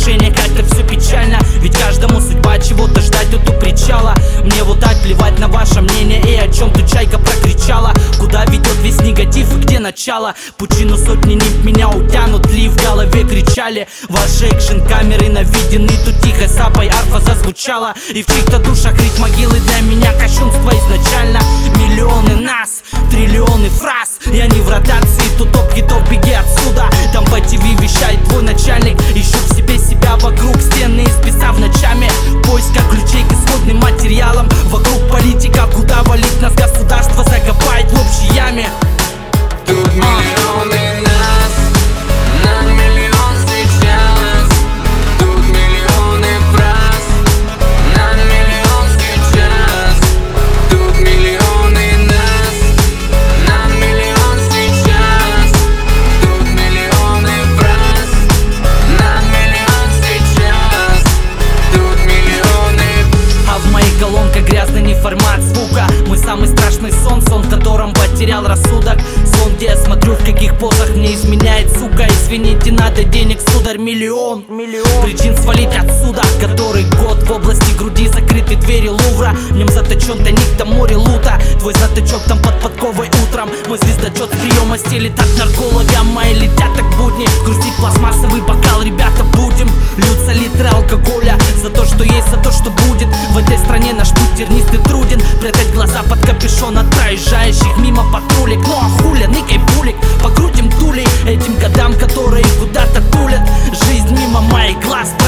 отношения, как-то все печально. Ведь каждому судьба чего-то ждать тут у причала. Мне вот так плевать на ваше мнение и о чем тут чайка прокричала. Куда ведет весь негатив и где начало? Пучину сотни нить меня утянут ли в голове кричали. Ваши экшн-камеры наведены, тут тихо сапой арфа зазвучала. И в чьих-то душах рить могилы для меня кощунство изначально. Миллионы нас, триллионы фраз. Я не в ротации, тут топ-хитов, беги отсюда. Там по ТВ вещает твой начальник. Ищу в себе себя вокруг стены, исписав ночами. В поисках ключей к исходным материалам. Вокруг политика, куда валить нас государство закопает в общей яме. Тут миллионы нас, на миллион сейчас. Тут миллионы фраз, на миллион сейчас. Тут миллионы нас, на миллион сейчас. Тут миллионы фраз, на миллион сейчас. Тут миллионы. А в моих колонках грязный не формат звука. Мой самый страшный сон, сон, в котором потерял рассудок. Сон, где я смотрю, в каких позах мне изменяет, сука. Извините, надо денег, сударь, миллион. Причин свалить отсюда, который год в области груди закрыты двери Лувра. В нем заточен тайник, там море лута. Твой заточок там под подковой утром. Мой звездочет с приема стелит от нарколога. Мои летят так будни. Грустит пластмассовый бокал, ребята, будем. Льются литры алкоголя за то, что есть, за то, что будет. В этой стране наш путь тернистый труден. Прятать глаза под капюшон от проезжающих мимо патрулек. Ну а хуля, ныкай булик, покрутим тулей этим годам, которые куда-то тулят. Жизнь мимо моих глаз